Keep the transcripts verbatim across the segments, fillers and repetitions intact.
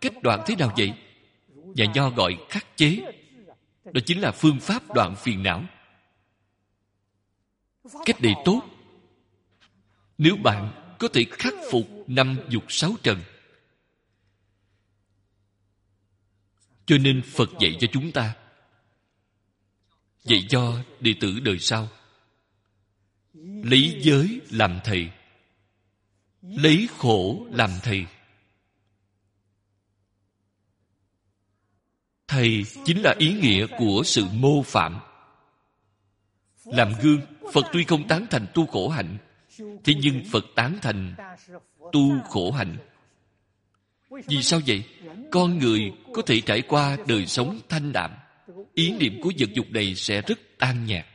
cách đoạn thế nào vậy? Nhà Nho gọi khắc chế. Đó chính là phương pháp đoạn phiền não. Cách này tốt. Nếu bạn có thể khắc phục năm dục sáu trần, cho nên Phật dạy cho chúng ta, dạy cho đệ tử đời sau, lấy giới làm thầy, lấy khổ làm thầy. Thầy chính là ý nghĩa của sự mô phạm. Làm gương, Phật tuy không tán thành tu khổ hạnh, thế nhưng Phật tán thành tu khổ hạnh. Vì sao vậy? Con người có thể trải qua đời sống thanh đạm, ý niệm của vật dục này sẽ rất an nhàn.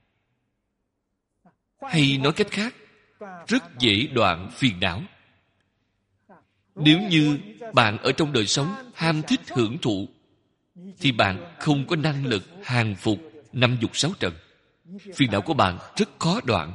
Hay nói cách khác, rất dễ đoạn phiền não. Nếu như bạn ở trong đời sống ham thích hưởng thụ, thì bạn không có năng lực hàng phục năm dục sáu trần. Phiền não của bạn rất khó đoạn.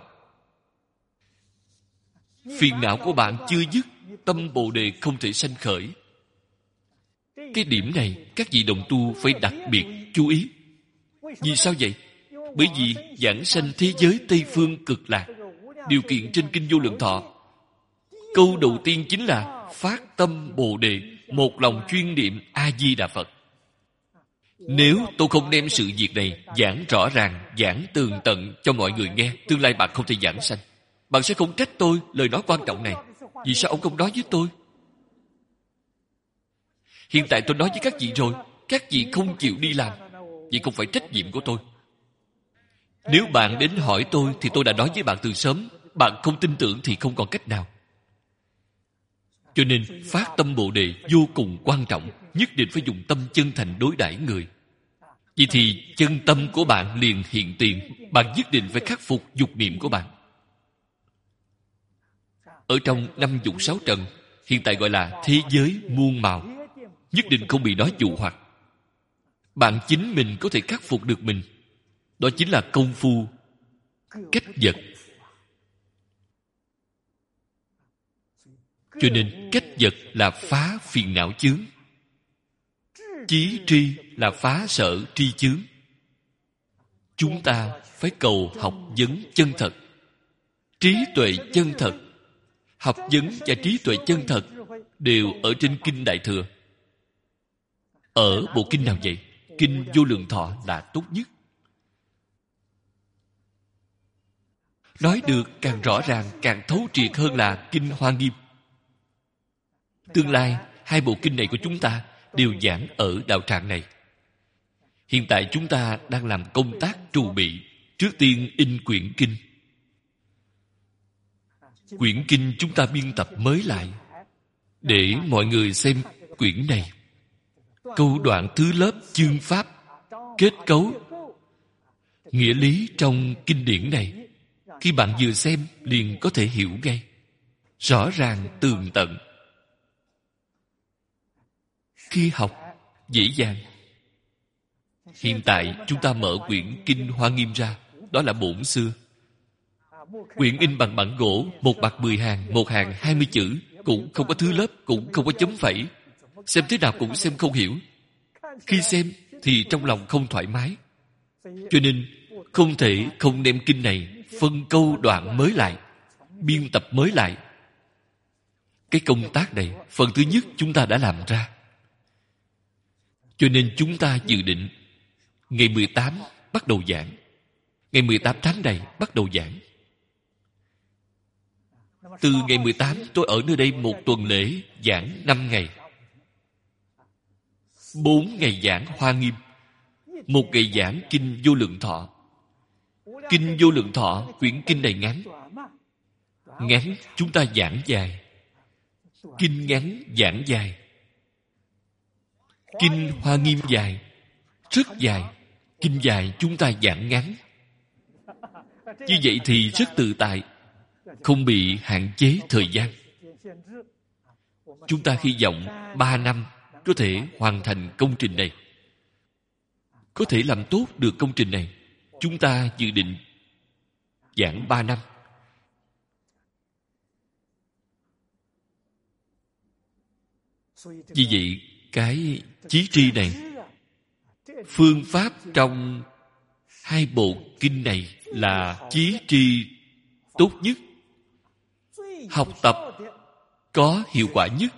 Phiền não của bạn chưa dứt, tâm Bồ Đề không thể sanh khởi. Cái điểm này các vị đồng tu phải đặc biệt chú ý. Vì sao vậy? Bởi vì giảng sanh thế giới Tây Phương Cực Lạc, điều kiện trên Kinh Vô Lượng Thọ, câu đầu tiên chính là phát tâm Bồ Đề, một lòng chuyên niệm A-di-đà Phật. Nếu tôi không đem sự việc này giảng rõ ràng, giảng tường tận cho mọi người nghe, tương lai bạn không thể giảng sanh. Bạn sẽ không trách tôi lời nói quan trọng này. Vì sao ông không nói với tôi? Hiện tại tôi nói với các vị rồi, các vị không chịu đi làm, vậy không phải trách nhiệm của tôi. Nếu bạn đến hỏi tôi thì tôi đã nói với bạn từ sớm. Bạn không tin tưởng thì không còn cách nào. Cho nên phát tâm Bồ Đề vô cùng quan trọng. Nhất định phải dùng tâm chân thành đối đãi người. Vậy thì chân tâm của bạn liền hiện tiền. Bạn nhất định phải khắc phục dục niệm của bạn. Ở trong năm dục sáu trần, hiện tại gọi là thế giới muôn màu, nhất định không bị nó dụ hoặc. Bạn chính mình có thể khắc phục được mình. Đó chính là công phu cách vật. Cho nên cách vật là phá phiền não chướng, chí tri là phá sở tri chướng. Chúng ta phải cầu học vấn chân thật, trí tuệ chân thật. Học vấn và trí tuệ chân thật đều ở trên Kinh Đại Thừa. Ở bộ kinh nào vậy? Kinh Vô Lượng Thọ là tốt nhất. Nói được càng rõ ràng, càng thấu triệt hơn là Kinh Hoa Nghiêm. Tương lai, hai bộ kinh này của chúng ta đều giảng ở đạo tràng này. Hiện tại chúng ta đang làm công tác trù bị, trước tiên in quyển kinh. Quyển kinh chúng ta biên tập mới lại, để mọi người xem quyển này. Câu đoạn thứ lớp chương pháp, kết cấu, nghĩa lý trong kinh điển này, khi bạn vừa xem liền có thể hiểu ngay, rõ ràng tường tận. Khi học dễ dàng. Hiện tại chúng ta mở quyển Kinh Hoa Nghiêm ra, đó là bổn xưa. Quyển in bằng bản gỗ, một bạc mười hàng, một hàng hai mươi chữ, cũng không có thứ lớp, cũng không có chấm phẩy. Xem thế nào cũng xem không hiểu. Khi xem thì trong lòng không thoải mái. Cho nên không thể không đem kinh này phân câu đoạn mới lại, biên tập mới lại. Cái công tác này, phần thứ nhất chúng ta đã làm ra. Cho nên chúng ta dự định ngày mười tám bắt đầu giảng. Ngày mười tám tháng này bắt đầu giảng. Từ ngày mười tám tôi ở nơi đây một tuần lễ, giảng năm ngày. Bốn ngày giảng Hoa Nghiêm, một ngày giảng Kinh Vô Lượng Thọ. Kinh Vô Lượng Thọ, quyển kinh này ngắn. Ngắn chúng ta giảng dài. Kinh ngắn giảng dài. Kinh Hoa Nghiêm dài, rất dài. Kinh dài chúng ta giảng ngắn. Như vậy thì rất tự tại, không bị hạn chế thời gian. Chúng ta hy vọng ba năm có thể hoàn thành công trình này. Có thể làm tốt được công trình này. Chúng ta dự định giảng ba năm. Vì vậy, cái chí tri này, phương pháp trong hai bộ kinh này là chí tri tốt nhất, học tập có hiệu quả nhất.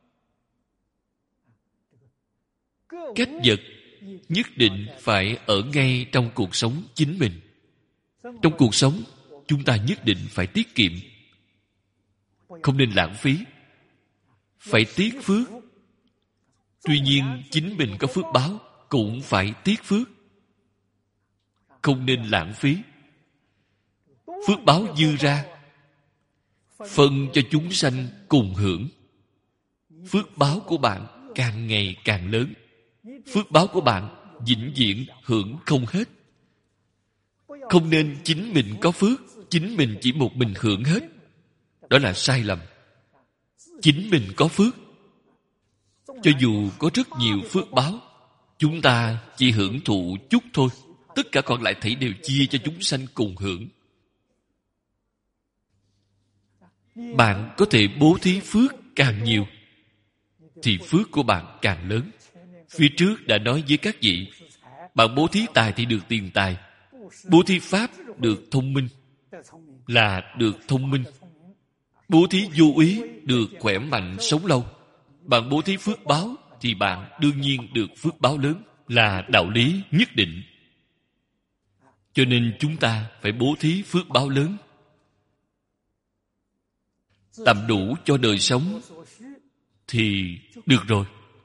Cách vật nhất định phải ở ngay trong cuộc sống chính mình. Trong cuộc sống, chúng ta nhất định phải tiết kiệm, không nên lãng phí, phải tiếc phước. Tuy nhiên chính mình có phước báo cũng phải tiếc phước, không nên lãng phí. Phước báo dư ra, phân cho chúng sanh cùng hưởng. Phước báo của bạn càng ngày càng lớn. Phước báo của bạn vĩnh viễn hưởng không hết. Không nên chính mình có phước, chính mình chỉ một mình hưởng hết. Đó là sai lầm. Chính mình có phước, cho dù có rất nhiều phước báo, chúng ta chỉ hưởng thụ chút thôi. Tất cả còn lại thảy đều chia cho chúng sanh cùng hưởng. Bạn có thể bố thí phước càng nhiều, thì phước của bạn càng lớn. Phía trước đã nói với các vị, bạn bố thí tài thì được tiền tài, bố thí pháp được thông minh, là được thông minh. Bố thí vô úy được khỏe mạnh sống lâu. Bạn bố thí phước báo thì bạn đương nhiên được phước báo lớn, là đạo lý nhất định. Cho nên chúng ta phải bố thí phước báo lớn, tầm đủ cho đời sống thì được rồi.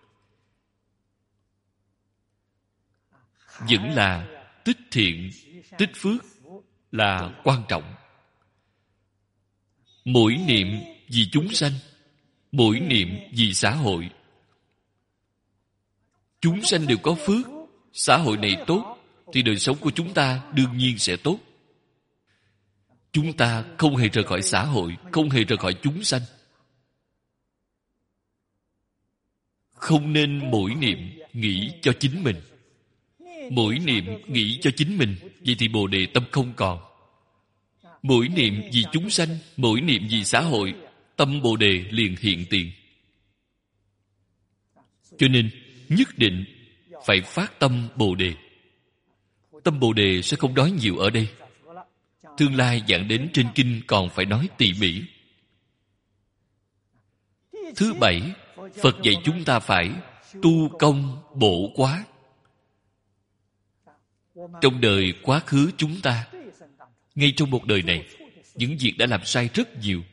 Vẫn là tích thiện, tích phước là quan trọng. Mỗi niệm vì chúng sanh, mỗi niệm vì xã hội. Chúng sanh đều có phước, xã hội này tốt, thì đời sống của chúng ta đương nhiên sẽ tốt. Chúng ta không hề rời khỏi xã hội, không hề rời khỏi chúng sanh. Không nên mỗi niệm nghĩ cho chính mình. Mỗi niệm nghĩ cho chính mình, vậy thì Bồ Đề tâm không còn. Mỗi niệm vì chúng sanh, mỗi niệm vì xã hội, tâm Bồ Đề liền hiện tiền. Cho nên nhất định phải phát tâm Bồ Đề. Tâm Bồ Đề sẽ không nói nhiều ở đây. Tương lai giảng đến trên kinh còn phải nói tỉ mỉ. Thứ bảy, Phật dạy chúng ta phải tu công bổ quá. Trong đời quá khứ chúng ta, ngay trong một đời này, những việc đã làm sai rất nhiều,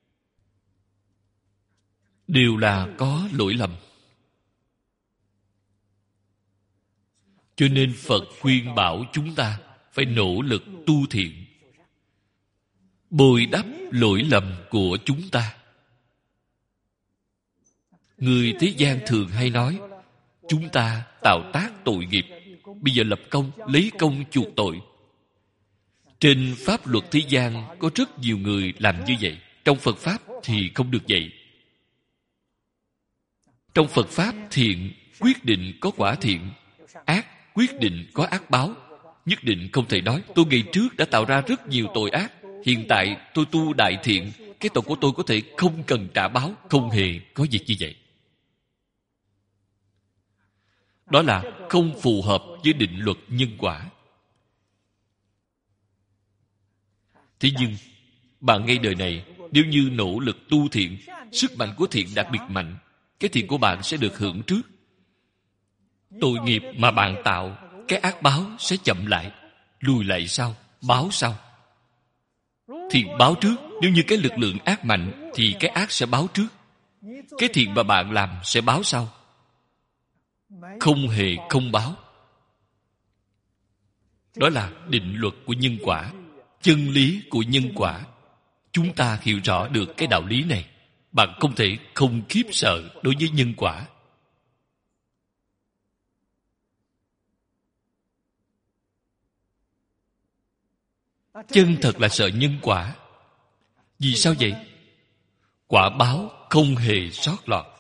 đều là có lỗi lầm. Cho nên Phật khuyên bảo chúng ta phải nỗ lực tu thiện, bồi đắp lỗi lầm của chúng ta. Người thế gian thường hay nói, chúng ta tạo tác tội nghiệp, bây giờ lập công, lấy công chuộc tội. Trên pháp luật thế gian có rất nhiều người làm như vậy. Trong Phật Pháp thì không được vậy. Trong Phật Pháp, thiện quyết định có quả thiện, ác quyết định có ác báo. Nhất định không thể nói tôi ngày trước đã tạo ra rất nhiều tội ác, hiện tại tôi tu đại thiện, cái tội của tôi có thể không cần trả báo. Không hề có việc như vậy. Đó là không phù hợp với định luật nhân quả. Thế nhưng bạn ngay đời này, nếu như nỗ lực tu thiện, sức mạnh của thiện đặc biệt mạnh, cái thiện của bạn sẽ được hưởng trước. Tội nghiệp mà bạn tạo, cái ác báo sẽ chậm lại, lùi lại sau, báo sau. Thiện báo trước. Nếu như cái lực lượng ác mạnh thì cái ác sẽ báo trước. Cái thiện mà bạn làm sẽ báo sau, không hề không báo. Đó là định luật của nhân quả, chân lý của nhân quả. Chúng ta hiểu rõ được cái đạo lý này, bạn không thể không khiếp sợ đối với nhân quả. Chân thật là sợ nhân quả. Vì sao vậy? Quả báo không hề sót lọt.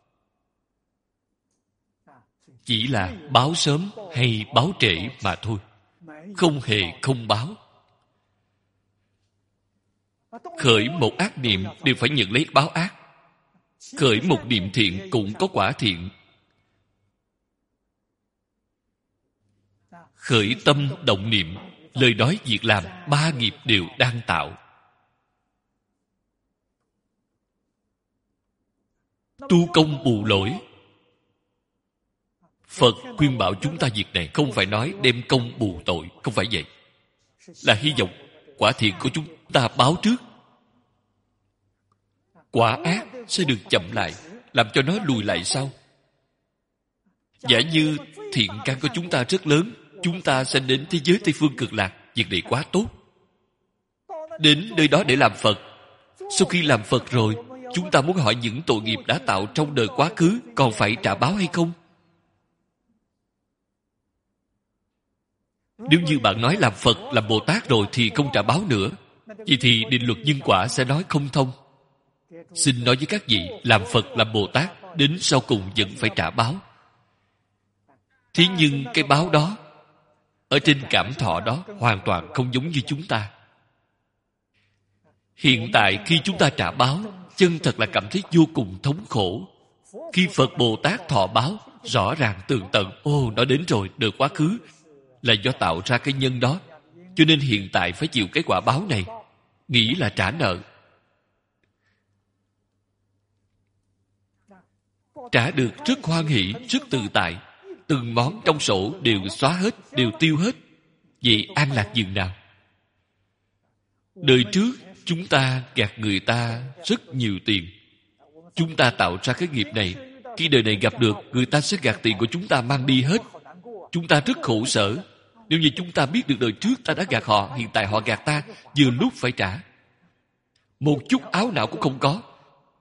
Chỉ là báo sớm hay báo trễ mà thôi, không hề không báo. Khởi một ác niệm đều phải nhận lấy báo ác, khởi một niệm thiện cũng có quả thiện. khởi tâm động niệm, lời nói việc làm, ba nghiệp đều đang tạo. Tu công bù lỗi. Phật khuyên bảo chúng ta việc này, không phải nói đem công bù tội, không phải vậy. Là hy vọng quả thiện của chúng ta báo trước, quả ác sẽ được chậm lại, làm cho nó lùi lại sau. Giả như thiện căn của chúng ta rất lớn, chúng ta sẽ đến thế giới Tây Phương Cực Lạc. Việc này quá tốt. Đến nơi đó để làm Phật. Sau khi làm Phật rồi, chúng ta muốn hỏi những tội nghiệp đã tạo trong đời quá khứ còn phải trả báo hay không? Nếu như bạn nói làm Phật, làm Bồ Tát rồi thì không trả báo nữa, vậy thì định luật nhân quả sẽ nói không thông. Xin nói với các vị, làm Phật, làm Bồ Tát, đến sau cùng vẫn phải trả báo. Thế nhưng cái báo đó, ở trên cảm thọ đó, hoàn toàn không giống như chúng ta. Hiện tại khi chúng ta trả báo, chân thật là cảm thấy vô cùng thống khổ. Khi Phật Bồ Tát thọ báo, rõ ràng tường tận, ô, nó đến rồi, đời quá khứ, là do tạo ra cái nhân đó. Cho nên hiện tại phải chịu cái quả báo này, nghĩ là trả nợ. Trả được rất hoan hỷ, rất tự tại. Từng món trong sổ đều xóa hết, đều tiêu hết. Vậy an lạc dường nào? Đời trước chúng ta gạt người ta rất nhiều tiền. Chúng ta tạo ra cái nghiệp này. Khi đời này gặp được, người ta sẽ gạt tiền của chúng ta mang đi hết. Chúng ta rất khổ sở. Nếu như chúng ta biết được đời trước ta đã gạt họ, hiện tại họ gạt ta, vừa lúc phải trả. Một chút áo não cũng không có.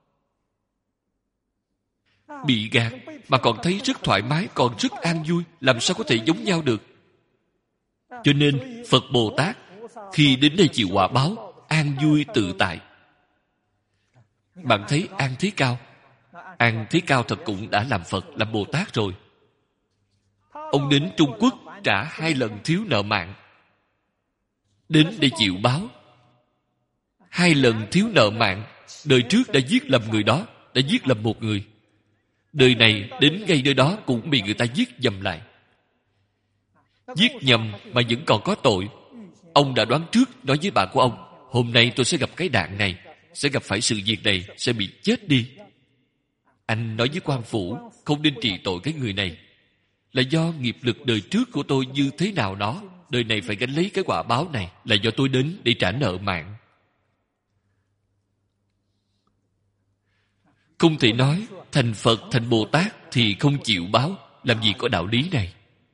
Bị gạt mà còn thấy rất thoải mái, còn rất an vui, làm sao có thể giống nhau được? Cho nên Phật Bồ Tát khi đến đây chịu quả báo, an vui tự tại. Bạn thấy An Thế Cao, An Thế Cao thật cũng đã làm Phật, làm Bồ Tát rồi. Ông đến Trung Quốc trả hai lần thiếu nợ mạng, đến để chịu báo. Hai lần thiếu nợ mạng, đời trước đã giết lầm người đó, đã giết lầm một người. Đời này đến ngay nơi đó cũng bị người ta giết nhầm lại. Giết nhầm mà vẫn còn có tội. Ông đã đoán trước, nói với bạn của ông, hôm nay tôi sẽ gặp cái đạn này, sẽ gặp phải sự việc này, sẽ bị chết đi. Anh nói với quan phủ, không nên trị tội cái người này, là do nghiệp lực đời trước của tôi như thế nào đó, đời này phải gánh lấy cái quả báo này, là do tôi đến để trả nợ mạng. Không thể nói thành Phật, thành Bồ Tát thì không chịu báo, làm gì có đạo lý này.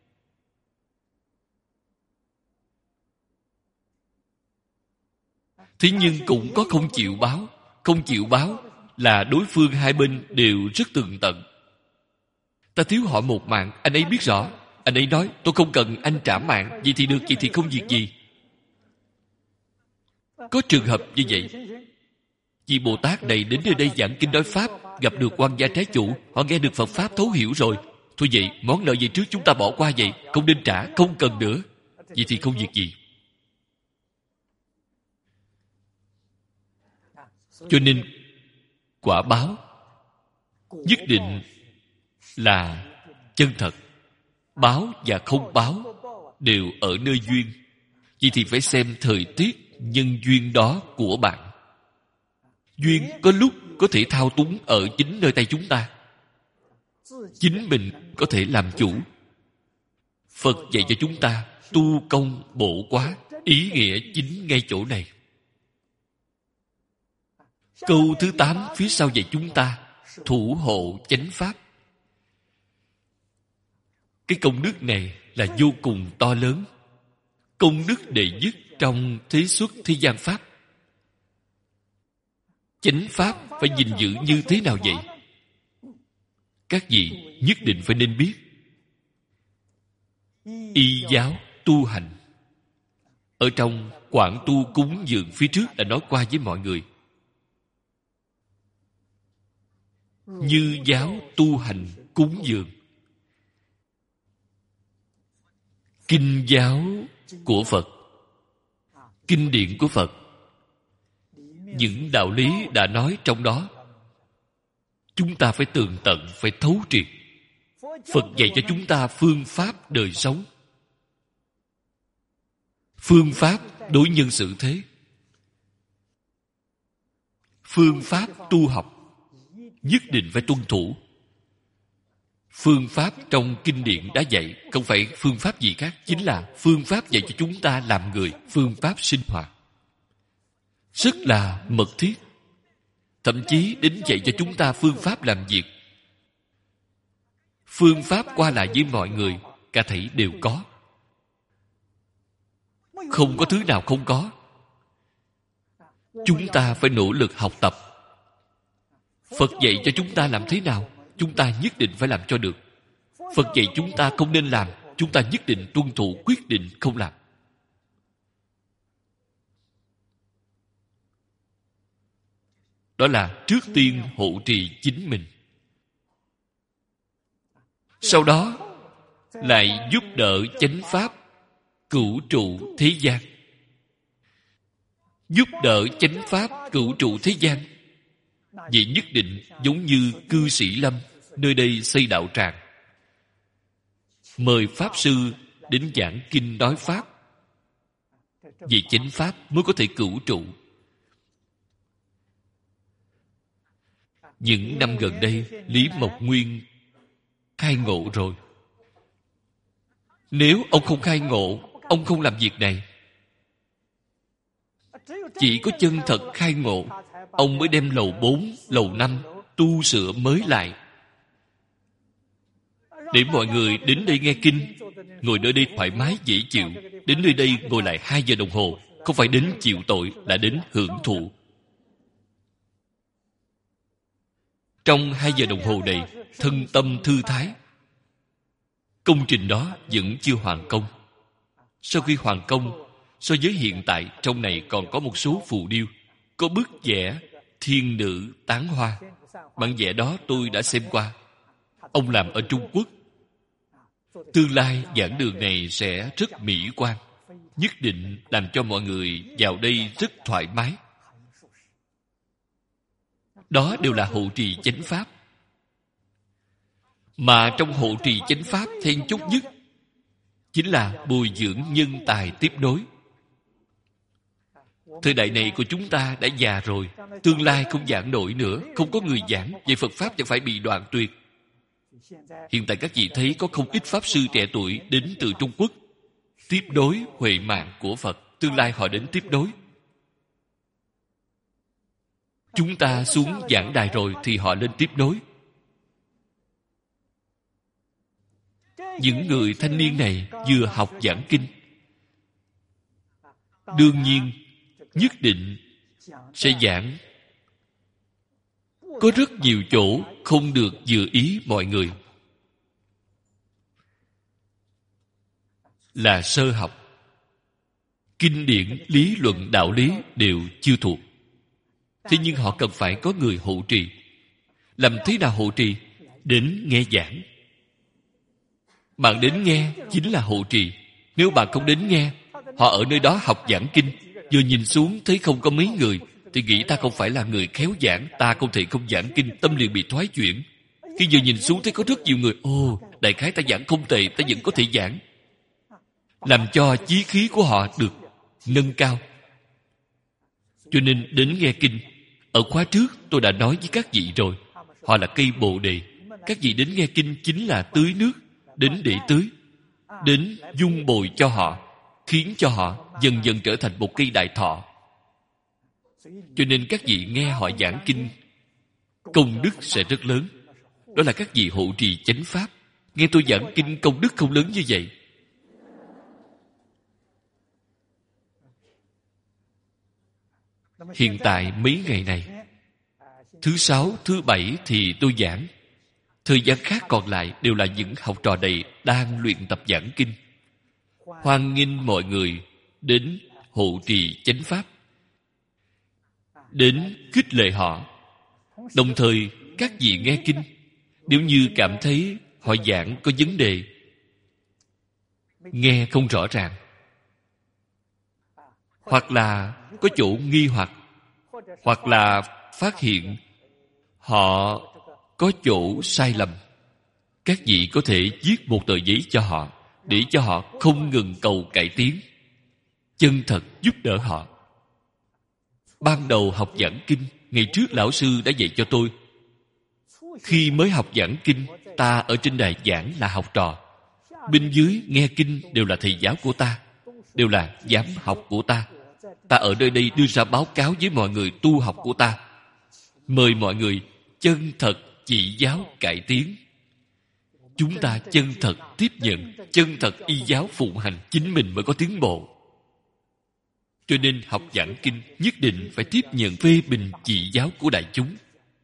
Thế nhưng cũng có không chịu báo. Không chịu báo là đối phương hai bên đều rất tường tận. Ta thiếu họ một mạng, anh ấy biết rõ. Anh ấy nói, tôi không cần anh trả mạng, vậy thì được, vậy thì không việc gì. Có trường hợp như vậy. Vị Bồ Tát này đến nơi đây giảng kinh nói Pháp, gặp được quan gia trái chủ, họ nghe được Phật Pháp thấu hiểu rồi. Thôi vậy, món nợ về trước chúng ta bỏ qua vậy, không nên trả, không cần nữa. Vậy thì không việc gì. Cho nên, quả báo nhất định là chân thật. Báo và không báo đều ở nơi duyên. Vậy thì phải xem thời tiết, nhân duyên đó của bạn. Duyên có lúc có thể thao túng ở chính nơi tay chúng ta. Chính mình có thể làm chủ. Phật dạy cho chúng ta tu công bổ quá, ý nghĩa chính ngay chỗ này. Câu thứ tám phía sau dạy chúng ta thủ hộ chánh pháp. Cái công đức này là vô cùng to lớn. Công đức đệ nhất trong thế xuất thế gian pháp. Chánh pháp phải gìn giữ như thế nào vậy? Các vị nhất định phải nên biết. Y giáo tu hành. Ở trong Quảng Tu cúng dường phía trước đã nói qua với mọi người. Như giáo tu hành cúng dường. Kinh giáo của Phật, kinh điển của Phật, những đạo lý đã nói trong đó, chúng ta phải tường tận, phải thấu triệt. Phật dạy cho chúng ta phương pháp đời sống. phương pháp đối nhân xử thế, phương pháp tu học nhất định phải tuân thủ. Phương pháp trong kinh điển đã dạy, không phải phương pháp gì khác, chính là phương pháp dạy cho chúng ta làm người, phương pháp sinh hoạt. Rất là mật thiết. Thậm chí đến dạy cho chúng ta phương pháp làm việc. Phương pháp qua lại với mọi người, cả thảy đều có. Không có thứ nào không có. Chúng ta phải nỗ lực học tập. Phật dạy cho chúng ta làm thế nào, chúng ta nhất định phải làm cho được. Phật dạy chúng ta không nên làm, chúng ta nhất định tuân thủ, quyết định không làm. Đó là trước tiên hộ trì chính mình. Sau đó lại giúp đỡ chánh pháp cửu trụ thế gian. Giúp đỡ chánh pháp cửu trụ thế gian, vậy nhất định giống như cư sĩ Lâm nơi đây xây đạo tràng, mời pháp sư đến giảng kinh nói pháp, vì chánh pháp mới có thể cửu trụ. Những năm gần đây, Lý Mộc Nguyên khai ngộ rồi. Nếu ông không khai ngộ, ông không làm việc này. Chỉ có chân thật khai ngộ, ông mới đem lầu bốn, lầu năm tu sửa mới lại, để mọi người đến đây nghe kinh, ngồi nơi đây thoải mái dễ chịu. Đến nơi đây ngồi lại hai giờ đồng hồ, không phải đến chịu tội, là đến hưởng thụ. Trong hai giờ đồng hồ này, thân tâm thư thái. Công trình đó vẫn chưa hoàn công. Sau khi hoàn công, so với hiện tại, trong này còn có một số phù điêu, có bức vẽ thiên nữ tán hoa. Bản vẽ đó tôi đã xem qua. Ông làm ở Trung Quốc. Tương lai giảng đường này sẽ rất mỹ quan, nhất định làm cho mọi người vào đây rất thoải mái. Đó đều là hộ trì chánh pháp. Mà trong hộ trì chánh pháp then chốt nhất chính là bồi dưỡng nhân tài tiếp nối. Thời đại này của chúng ta đã già rồi, tương lai không giảng nổi nữa, không có người giảng, vậy Phật Pháp chẳng phải bị đoạn tuyệt. Hiện tại các vị thấy có không ít Pháp sư trẻ tuổi đến từ Trung Quốc, tiếp nối huệ mạng của Phật. Tương lai họ đến tiếp nối. Chúng ta xuống giảng đài rồi thì họ lên tiếp nối. Những người thanh niên này vừa học giảng kinh, đương nhiên nhất định sẽ giảng. Có rất nhiều chỗ không được vừa ý mọi người, là sơ học. Kinh điển, lý luận, đạo lý đều chưa thuộc. Thế nhưng họ cần phải có người hộ trì. Làm thế nào hộ trì? Đến nghe giảng. Bạn đến nghe chính là hộ trì. Nếu bạn không đến nghe, họ ở nơi đó học giảng kinh, vừa nhìn xuống thấy không có mấy người, thì nghĩ ta không phải là người khéo giảng, ta không thể không giảng kinh, tâm liền bị thoái chuyển. Khi vừa nhìn xuống thấy có rất nhiều người, ồ, đại khái ta giảng không tệ, ta vẫn có thể giảng. Làm cho chí khí của họ được nâng cao. Cho nên đến nghe kinh, ở khóa trước tôi đã nói với các vị rồi, họ là cây bồ đề. Các vị đến nghe kinh chính là tưới nước, đến để tưới, đến dung bồi cho họ, khiến cho họ dần dần trở thành một cây đại thọ. Cho nên các vị nghe họ giảng kinh, công đức sẽ rất lớn. Đó là các vị hộ trì chánh pháp. Nghe tôi giảng kinh công đức không lớn như vậy. Hiện tại mấy ngày này, thứ sáu, thứ bảy thì tôi giảng. Thời gian khác còn lại đều là những học trò này đang luyện tập giảng kinh. Hoan nghênh mọi người đến hộ trì chánh pháp, đến khích lệ họ. Đồng thời các vị nghe kinh, nếu như cảm thấy họ giảng có vấn đề, nghe không rõ ràng, hoặc là có chỗ nghi hoặc, hoặc là phát hiện họ có chỗ sai lầm, các vị có thể viết một tờ giấy cho họ, để cho họ không ngừng cầu cải tiến. chân thật giúp đỡ họ. Ban đầu học giảng kinh, ngày trước lão sư đã dạy cho tôi. Khi mới học giảng kinh, ta ở trên đài giảng là học trò. Bên dưới nghe kinh đều là thầy giáo của ta, đều là giám học của ta. Ta ở nơi đây đưa ra báo cáo với mọi người tu học của ta, mời mọi người chân thật chỉ giáo cải tiến. Chúng ta chân thật tiếp nhận, chân thật y giáo phụng hành, chính mình mới có tiến bộ. Cho nên học giảng kinh nhất định phải tiếp nhận phê bình chỉ giáo của đại chúng.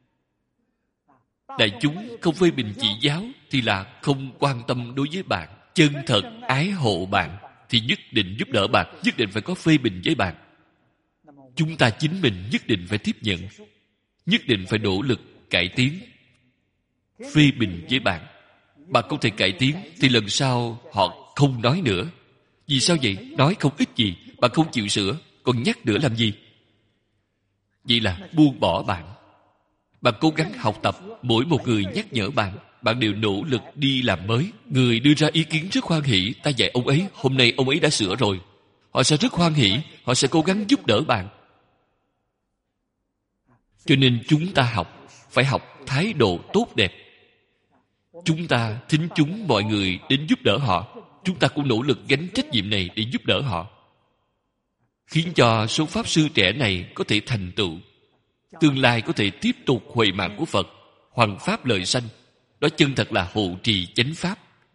Đại chúng không phê bình chỉ giáo thì là không quan tâm đối với bạn. Chân thật ái hộ bạn thì nhất định giúp đỡ bạn, nhất định phải có phê bình với bạn. Chúng ta chính mình nhất định phải tiếp nhận, nhất định phải nỗ lực cải tiến. Phê bình với bạn, bạn không thể cải tiến thì lần sau họ không nói nữa. Vì sao vậy? Nói không ích gì, bạn không chịu sửa, còn nhắc nữa làm gì? Vậy là buông bỏ bạn. Bạn cố gắng học tập, mỗi một người nhắc nhở bạn, bạn đều nỗ lực đi làm mới. Người đưa ra ý kiến rất hoan hỷ, ta dạy ông ấy, hôm nay ông ấy đã sửa rồi. Họ sẽ rất hoan hỷ, họ sẽ cố gắng giúp đỡ bạn. Cho nên chúng ta học, phải học thái độ tốt đẹp. Chúng ta thính chúng mọi người đến giúp đỡ họ, chúng ta cũng nỗ lực gánh trách nhiệm này để giúp đỡ họ, khiến cho số Pháp Sư trẻ này có thể thành tựu, tương lai có thể tiếp tục huệ mạng của Phật, hoằng Pháp lợi sanh. Đó chân thật là hộ trì chánh Pháp.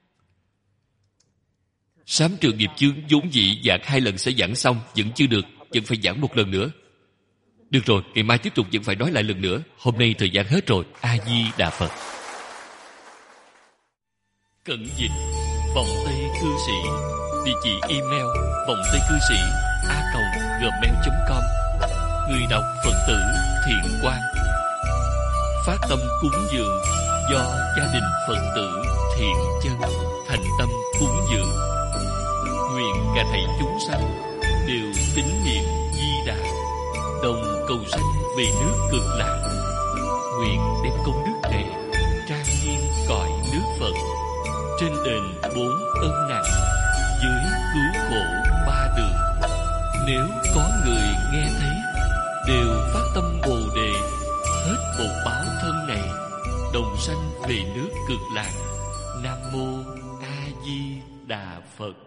Sám trường nghiệp chướng vốn dĩ giảng hai lần sẽ giảng xong, vẫn chưa được, vẫn phải giảng một lần nữa. Được rồi, ngày mai tiếp tục vẫn phải nói lại lần nữa. Hôm nay thời gian hết rồi. A Di Đà Phật. Cẩn dịch vọng tây cư sĩ, địa chỉ email vọng tây cư sĩ a còng gmail chấm com. Người đọc Phật tử Thiện Quang. Phát tâm cúng dường do gia đình Phật tử Thiện Chân thành tâm cúng dường. Nguyện cả thảy chúng sanh đều tín niệm Di Đà, đồng cầu sanh về nước Cực Lạc. Nguyện đem công đức này trang nghiêm cõi nước Phật, trên đền bốn ân nặng, dưới cứu khổ ba đường. Nếu có người nghe thấy đều phát tâm Bồ Đề, hết bột báo thân này, đồng sanh về nước Cực Lạc. Nam mô A Di Đà Phật.